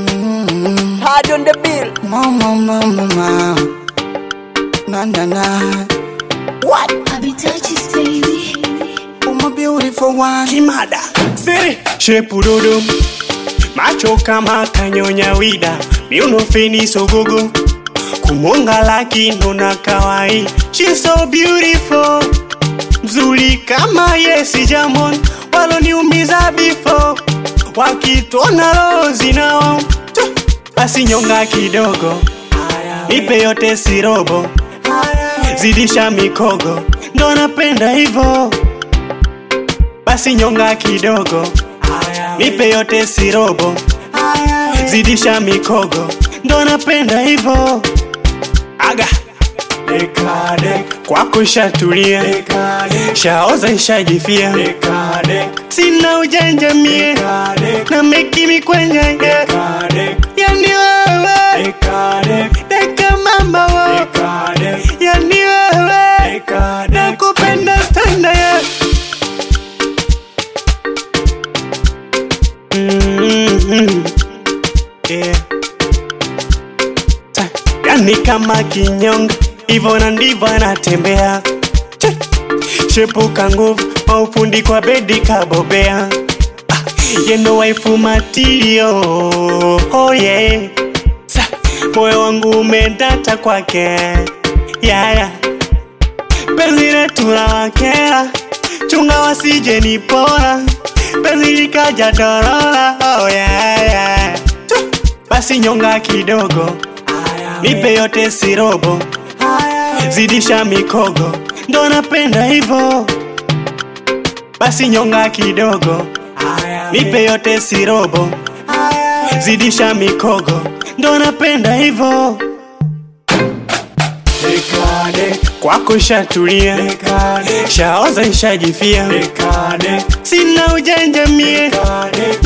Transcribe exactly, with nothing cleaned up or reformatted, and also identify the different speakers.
Speaker 1: Mm-hmm. Hard on the bill.
Speaker 2: Mama, mama, mama. Na na na.
Speaker 1: What?
Speaker 3: I be touches, baby.
Speaker 2: Oh my beautiful one.
Speaker 4: Kimada Siri Shepu dodo Macho kama kanyonya wida Miuno feni sogogo Kumonga laki nona kawaii. She's so beautiful. Mzuri kama Yesi Jamon. Walo niumiza before. Wakituona rozi nao basi nyonga kidogo. Nipe yote sirobo. Zidisha mikogo. Ndo napenda hivo. Basi nyonga kidogo. Nipe yote sirobo. Zidisha mikogo. Ndo napenda hivo. Aga Deka deka Kwako shatulia. Shaoza nshajifia. Sina ujanja mie. Na meki mikwenye. Yani wewe Deka mama wo. Yani wewe nakupenda standa ya. Mm-hmm. Yeah. Yani kama kinyonga Ivo na ndivo anatembea. Shepu kanguvu maufundi kwa bedi kabobea. ah, Yendo waifu matilio. Oh yeah. Sa, moyo wangu umedata kwake. Yeah yeah. Penzi letu la wakera. Chunga wasije nipora. Penzi likaja dorora. Oh yeah yeah. Basi nyonga kidogo. Nipe yote sirobo. Zidisha mikogo. Ndo napenda hivo. Basi nyonga kidogo. Nipe yote sirobo. Zidisha mikogo. Ndo napenda hivo. Kwako shatulia. Shaoza nshajifia. Sina ujanja mie.